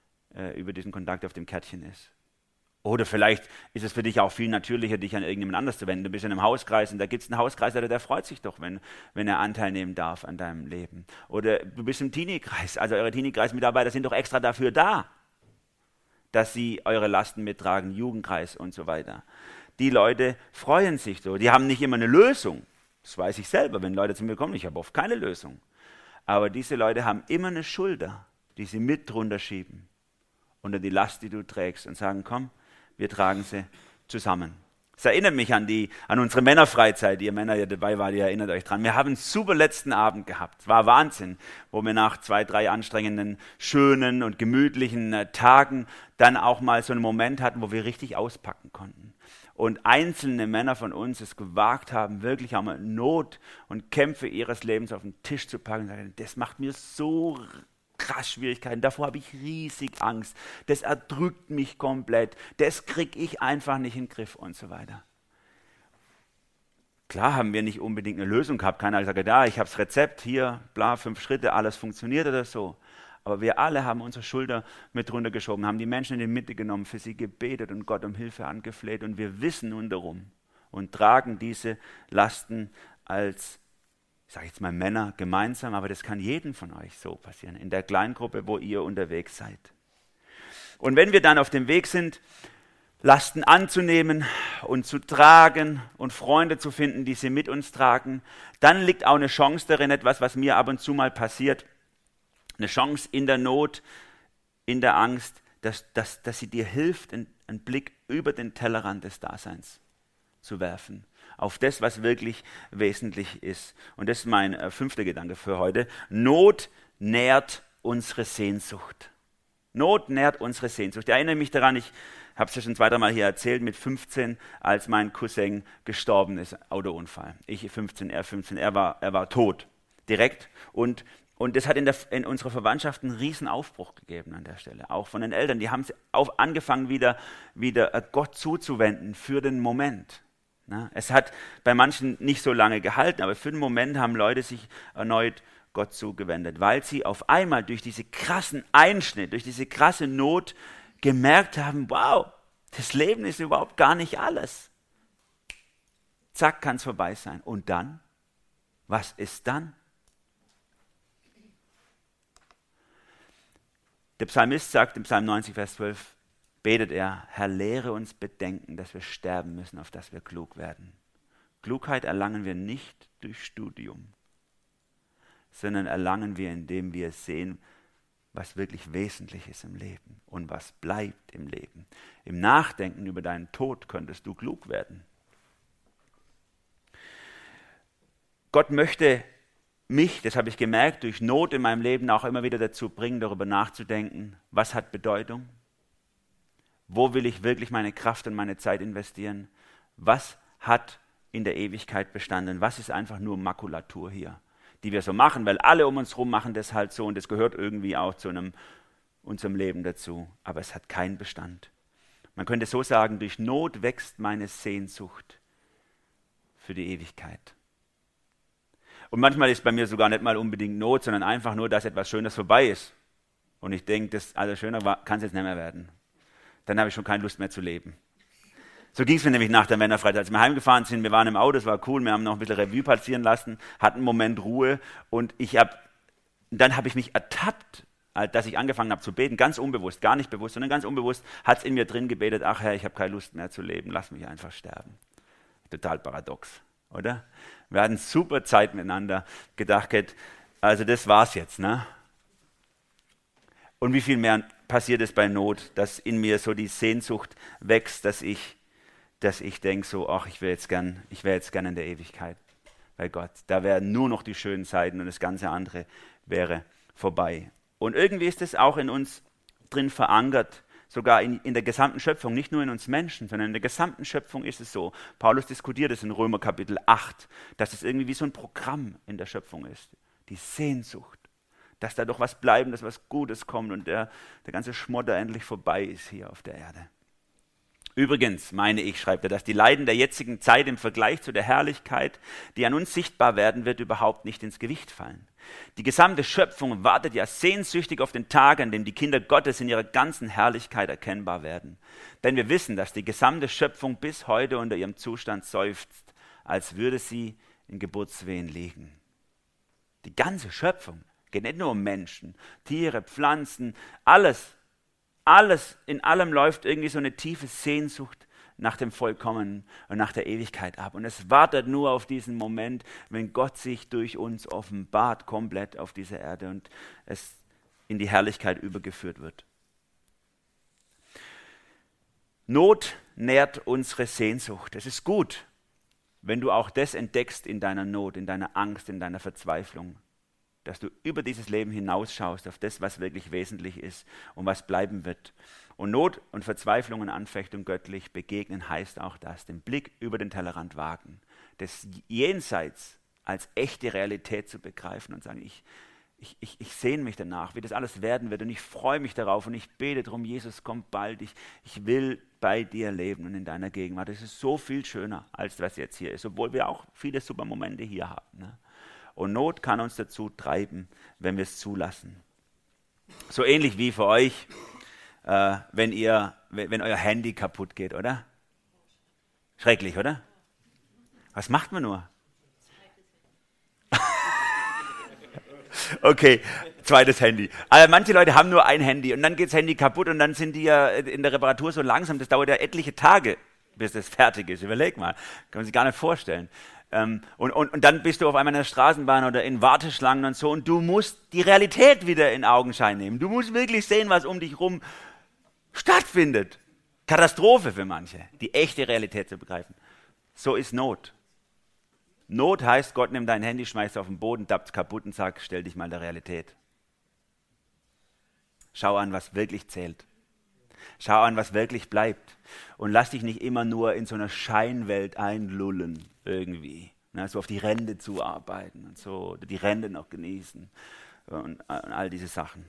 Kontakt, der auf dem Kärtchen ist. Oder vielleicht ist es für dich auch viel natürlicher, dich an irgendjemand anders zu wenden. Du bist in einem Hauskreis und da gibt es einen Hauskreisleiter, der freut sich doch, wenn er Anteil nehmen darf an deinem Leben. Oder du bist im Teenie-Kreis, also eure Teenie-Kreis-Mitarbeiter sind doch extra dafür da, dass sie eure Lasten mittragen, Jugendkreis und so weiter. Die Leute freuen sich so, die haben nicht immer eine Lösung. Das weiß ich selber, wenn Leute zu mir kommen, ich habe oft keine Lösung. Aber diese Leute haben immer eine Schulter, die sie mit drunter schieben, unter die Last, die du trägst und sagen, komm, wir tragen sie zusammen. Es erinnert mich an unsere Männerfreizeit, ihr Männer, ihr dabei wart, ihr erinnert euch dran. Wir haben einen super letzten Abend gehabt. Es war Wahnsinn, wo wir nach 2, 3 anstrengenden, schönen und gemütlichen Tagen dann auch mal so einen Moment hatten, wo wir richtig auspacken konnten. Und einzelne Männer von uns es gewagt haben, wirklich auch mal Not und Kämpfe ihres Lebens auf den Tisch zu packen und sagen, das macht mir so krass Schwierigkeiten, davor habe ich riesig Angst, das erdrückt mich komplett, das kriege ich einfach nicht in den Griff und so weiter. Klar haben wir nicht unbedingt eine Lösung gehabt, keiner hat gesagt, ja, ich habe das Rezept, hier, bla, 5 Schritte, alles funktioniert oder so. Aber wir alle haben unsere Schulter mit drunter geschoben, haben die Menschen in die Mitte genommen, für sie gebetet und Gott um Hilfe angefleht und wir wissen nun darum und tragen diese Lasten als, ich sage jetzt mal Männer, gemeinsam, aber das kann jedem von euch so passieren, in der Kleingruppe, wo ihr unterwegs seid. Und wenn wir dann auf dem Weg sind, Lasten anzunehmen und zu tragen und Freunde zu finden, die sie mit uns tragen, dann liegt auch eine Chance darin, etwas, was mir ab und zu mal passiert, eine Chance in der Not, in der Angst, dass sie dir hilft, einen Blick über den Tellerrand des Daseins zu werfen. Auf das, was wirklich wesentlich ist. Und das ist mein 5. Gedanke für heute. Not nährt unsere Sehnsucht. Not nährt unsere Sehnsucht. Ich erinnere mich daran, ich habe es ja schon 2. Mal hier erzählt, mit 15, als mein Cousin gestorben ist, Autounfall. Ich 15, er 15, er war tot, direkt. Und das hat in unserer Verwandtschaft einen riesen Aufbruch gegeben an der Stelle. Auch von den Eltern, die haben angefangen, wieder Gott zuzuwenden für den Moment. Es hat bei manchen nicht so lange gehalten, aber für den Moment haben Leute sich erneut Gott zugewendet, weil sie auf einmal durch diesen krassen Einschnitt, durch diese krasse Not gemerkt haben, wow, das Leben ist überhaupt gar nicht alles. Zack, kann es vorbei sein. Und dann? Was ist dann? Der Psalmist sagt im Psalm 90, Vers 12, betet er, Herr, lehre uns bedenken, dass wir sterben müssen, auf dass wir klug werden. Klugheit erlangen wir nicht durch Studium, sondern erlangen wir, indem wir sehen, was wirklich wesentlich ist im Leben und was bleibt im Leben. Im Nachdenken über deinen Tod könntest du klug werden. Gott möchte mich, das habe ich gemerkt, durch Not in meinem Leben auch immer wieder dazu bringen, darüber nachzudenken, was hat Bedeutung? Wo will ich wirklich meine Kraft und meine Zeit investieren? Was hat in der Ewigkeit bestanden? Was ist einfach nur Makulatur hier, die wir so machen, weil alle um uns herum machen das halt so und das gehört irgendwie auch zu unserem Leben dazu. Aber es hat keinen Bestand. Man könnte so sagen, durch Not wächst meine Sehnsucht für die Ewigkeit. Und manchmal ist bei mir sogar nicht mal unbedingt Not, sondern einfach nur, dass etwas Schönes vorbei ist. Und ich denke, schöner kann es jetzt nicht mehr werden. Dann habe ich schon keine Lust mehr zu leben. So ging es mir nämlich nach der Männerfreizeit. Als wir heimgefahren sind, wir waren im Auto, es war cool, wir haben noch ein bisschen Revue passieren lassen, hatten einen Moment Ruhe und dann habe ich mich ertappt, dass ich angefangen habe zu beten, ganz unbewusst, gar nicht bewusst, sondern ganz unbewusst hat es in mir drin gebetet, ach Herr, ich habe keine Lust mehr zu leben, lass mich einfach sterben. Total paradox, oder? Wir hatten super Zeit miteinander, gedacht, also das war's jetzt, ne? Und wie viel mehr passiert es bei Not, dass in mir so die Sehnsucht wächst, dass ich denke so, ach, ich wäre jetzt gern in der Ewigkeit bei Gott. Da wären nur noch die schönen Zeiten und das ganze andere wäre vorbei. Und irgendwie ist es auch in uns drin verankert, sogar in der gesamten Schöpfung, nicht nur in uns Menschen, sondern in der gesamten Schöpfung ist es so. Paulus diskutiert es in Römer Kapitel 8, dass es irgendwie wie so ein Programm in der Schöpfung ist. Die Sehnsucht, dass da doch was Bleibendes, was Gutes kommt und der ganze Schmodder endlich vorbei ist hier auf der Erde. Übrigens meine ich, schreibt er, dass die Leiden der jetzigen Zeit im Vergleich zu der Herrlichkeit, die an uns sichtbar werden wird, überhaupt nicht ins Gewicht fallen. Die gesamte Schöpfung wartet ja sehnsüchtig auf den Tag, an dem die Kinder Gottes in ihrer ganzen Herrlichkeit erkennbar werden. Denn wir wissen, dass die gesamte Schöpfung bis heute unter ihrem Zustand seufzt, als würde sie in Geburtswehen liegen. Die ganze Schöpfung geht nicht nur um Menschen, Tiere, Pflanzen, alles, in allem läuft irgendwie so eine tiefe Sehnsucht nach dem Vollkommenen und nach der Ewigkeit ab. Und es wartet nur auf diesen Moment, wenn Gott sich durch uns offenbart, komplett auf dieser Erde und es in die Herrlichkeit übergeführt wird. Not nährt unsere Sehnsucht. Es ist gut, wenn du auch das entdeckst in deiner Not, in deiner Angst, in deiner Verzweiflung, dass du über dieses Leben hinausschaust auf das, was wirklich wesentlich ist und was bleiben wird. Und Not und Verzweiflung und Anfechtung göttlich begegnen heißt auch das, den Blick über den Tellerrand wagen, das Jenseits als echte Realität zu begreifen und sagen, ich sehne mich danach, wie das alles werden wird und ich freue mich darauf und ich bete darum, Jesus, komm bald, ich will bei dir leben und in deiner Gegenwart. Das ist so viel schöner, als was jetzt hier ist, obwohl wir auch viele super Momente hier haben, ne? Und Not kann uns dazu treiben, wenn wir es zulassen. So ähnlich wie für euch, wenn euer Handy kaputt geht, oder? Schrecklich, oder? Was macht man nur? Okay, zweites Handy. Also manche Leute haben nur ein Handy und dann geht das Handy kaputt und dann sind die ja in der Reparatur so langsam, das dauert ja etliche Tage, bis das fertig ist. Überleg mal, kann man sich gar nicht vorstellen. Und dann bist du auf einmal in der Straßenbahn oder in Warteschlangen und so und du musst die Realität wieder in Augenschein nehmen. Du musst wirklich sehen, was um dich rum stattfindet. Katastrophe für manche, die echte Realität zu begreifen. So ist Not. Not heißt, Gott nimmt dein Handy, schmeißt es auf den Boden, tappt es kaputt und sagt, stell dich mal der Realität. Schau an, was wirklich zählt. Schau an, was wirklich bleibt. Und lass dich nicht immer nur in so einer Scheinwelt einlullen irgendwie. Ne, so auf die Rente zuarbeiten und so, oder die Rente noch genießen und all diese Sachen.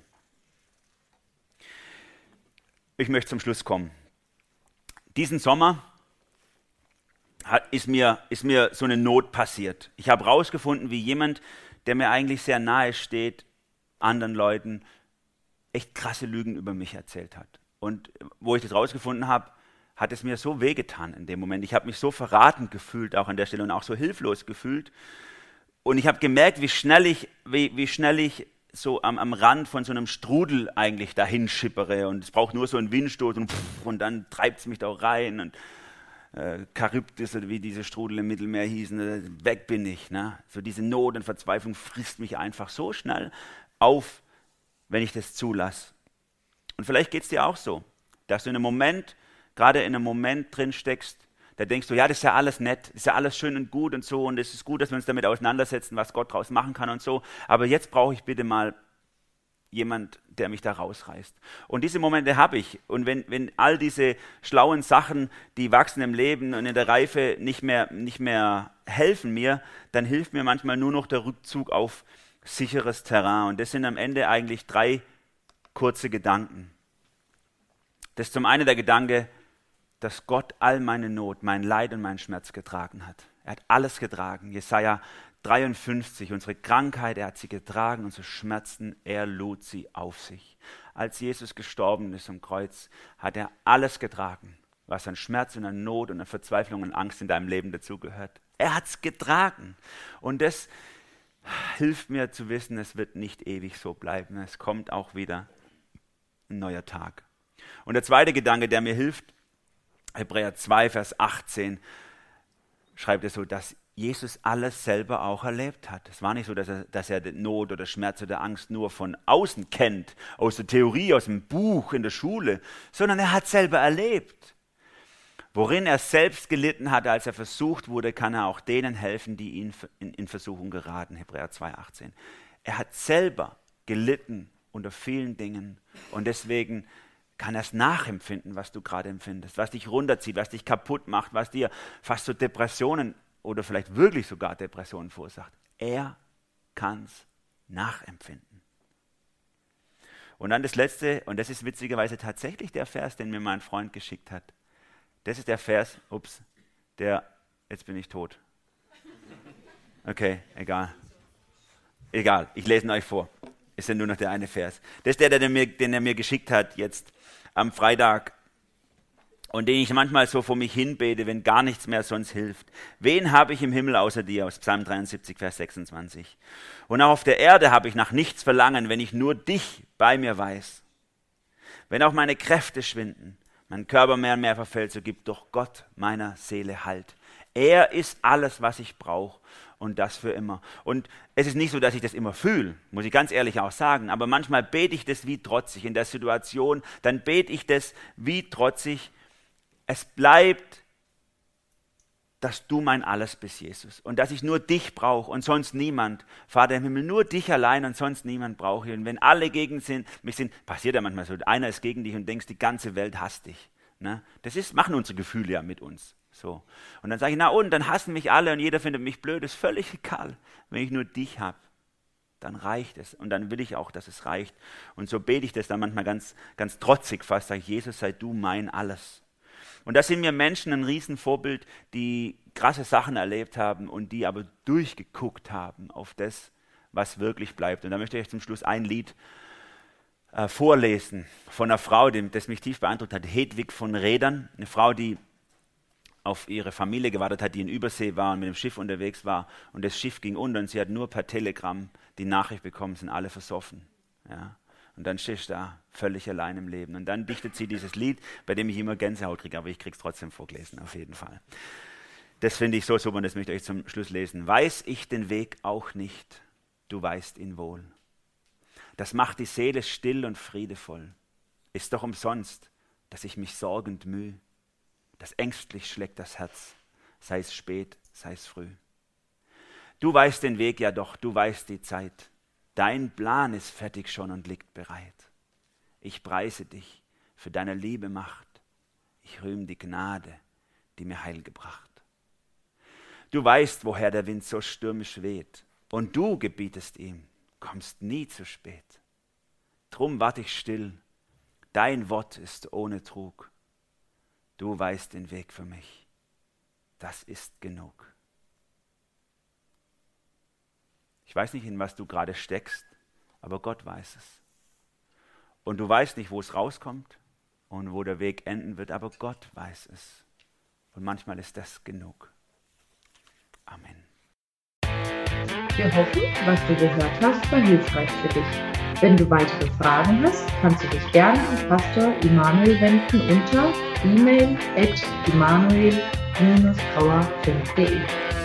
Ich möchte zum Schluss kommen. Diesen Sommer ist mir so eine Not passiert. Ich habe herausgefunden, wie jemand, der mir eigentlich sehr nahe steht, anderen Leuten echt krasse Lügen über mich erzählt hat. Und wo ich das rausgefunden habe, hat es mir so wehgetan in dem Moment. Ich habe mich so verraten gefühlt auch an der Stelle und auch so hilflos gefühlt. Und ich habe gemerkt, wie schnell ich so am Rand von so einem Strudel eigentlich dahin schippere. Und es braucht nur so einen Windstoß und dann treibt es mich da rein. Und Charybdis oder wie diese Strudel im Mittelmeer hießen, weg bin ich. Ne? So diese Not und Verzweiflung frisst mich einfach so schnell auf, wenn ich das zulasse. Und vielleicht geht es dir auch so, dass du gerade in einem Moment drin steckst, da denkst du, ja, das ist ja alles nett, das ist ja alles schön und gut und so und es ist gut, dass wir uns damit auseinandersetzen, was Gott draus machen kann und so, aber jetzt brauche ich bitte mal jemand, der mich da rausreißt. Und diese Momente habe ich. Und wenn all diese schlauen Sachen, die wachsen im Leben und in der Reife nicht mehr helfen mir, dann hilft mir manchmal nur noch der Rückzug auf sicheres Terrain. Und das sind am Ende eigentlich 3 kurze Gedanken. Das ist zum einen der Gedanke, dass Gott all meine Not, mein Leid und meinen Schmerz getragen hat. Er hat alles getragen. Jesaja 53, unsere Krankheit, er hat sie getragen, unsere Schmerzen, er lud sie auf sich. Als Jesus gestorben ist am Kreuz, hat er alles getragen, was an Schmerz und an Not und an Verzweiflung und Angst in deinem Leben dazugehört. Er hat es getragen. Und das hilft mir zu wissen, es wird nicht ewig so bleiben. Es kommt auch wieder ein neuer Tag. Und der zweite Gedanke, der mir hilft, Hebräer 2, Vers 18, schreibt er so, dass Jesus alles selber auch erlebt hat. Es war nicht so, dass er Not oder Schmerz oder Angst nur von außen kennt, aus der Theorie, aus dem Buch, in der Schule, sondern er hat selber erlebt. Worin er selbst gelitten hat, als er versucht wurde, kann er auch denen helfen, die ihn in Versuchung geraten. Hebräer 2, 18. Er hat selber gelitten unter vielen Dingen und deswegen kann er es nachempfinden, was du gerade empfindest, was dich runterzieht, was dich kaputt macht, was dir fast so Depressionen oder vielleicht wirklich sogar Depressionen verursacht. Er kann es nachempfinden. Und dann das Letzte, und das ist witzigerweise tatsächlich der Vers, den mir mein Freund geschickt hat. Das ist der Vers, jetzt bin ich tot. Okay, egal, ich lese ihn euch vor. Ist ja nur noch der eine Vers. Das ist der, den er mir geschickt hat jetzt am Freitag und den ich manchmal so vor mich hinbete, wenn gar nichts mehr sonst hilft. Wen habe ich im Himmel außer dir? Aus Psalm 73, Vers 26. Und auch auf der Erde habe ich nach nichts verlangen, wenn ich nur dich bei mir weiß. Wenn auch meine Kräfte schwinden, mein Körper mehr und mehr verfällt, so gibt doch Gott meiner Seele Halt. Er ist alles, was ich brauche und das für immer. Und es ist nicht so, dass ich das immer fühle, muss ich ganz ehrlich auch sagen, aber manchmal bete ich das wie trotzig in der Situation, dann bete ich das wie trotzig. Es bleibt, dass du mein Alles bist, Jesus, und dass ich nur dich brauche und sonst niemand. Vater im Himmel, nur dich allein und sonst niemand brauche ich. Und wenn alle gegen mich sind, passiert ja manchmal so, einer ist gegen dich und denkst, die ganze Welt hasst dich. Ne? Machen unsere Gefühle ja mit uns. So. Und dann sage ich, dann hassen mich alle und jeder findet mich blöd, ist völlig egal. Wenn ich nur dich habe, dann reicht es. Und dann will ich auch, dass es reicht. Und so bete ich das dann manchmal ganz, ganz trotzig fast, sage ich, Jesus, sei du mein Alles. Und das sind mir Menschen ein Riesenvorbild, die krasse Sachen erlebt haben und die aber durchgeguckt haben auf das, was wirklich bleibt. Und da möchte ich euch zum Schluss ein Lied vorlesen von einer Frau, das mich tief beeindruckt hat, Hedwig von Rädern, eine Frau, die auf ihre Familie gewartet hat, die in Übersee war und mit dem Schiff unterwegs war und das Schiff ging unter und sie hat nur per Telegramm die Nachricht bekommen, sind alle versoffen. Ja. Und dann stehst du da völlig allein im Leben. Und dann dichtet sie dieses Lied, bei dem ich immer Gänsehaut kriege, aber ich kriege es trotzdem vorgelesen, auf jeden Fall. Das finde ich so super und das möchte ich euch zum Schluss lesen. Weiß ich den Weg auch nicht, du weißt ihn wohl. Das macht die Seele still und friedevoll. Ist doch umsonst, dass ich mich sorgend müh. Das ängstlich schlägt das Herz, sei es spät, sei es früh. Du weißt den Weg ja doch, du weißt die Zeit. Dein Plan ist fertig schon und liegt bereit. Ich preise dich für deine Liebe Macht. Ich rühme die Gnade, die mir Heil gebracht. Du weißt, woher der Wind so stürmisch weht. Und du gebietest ihm, kommst nie zu spät. Drum wart ich still, dein Wort ist ohne Trug. Du weißt den Weg für mich, das ist genug. Ich weiß nicht, in was du gerade steckst, aber Gott weiß es. Und du weißt nicht, wo es rauskommt und wo der Weg enden wird, aber Gott weiß es. Und manchmal ist das genug. Amen. Wir hoffen, was du gehört hast, war hilfreich für dich. Wenn du weitere Fragen hast, kannst du dich gerne an Pastor Immanuel wenden unter e-mail@immanuel-trauer.de.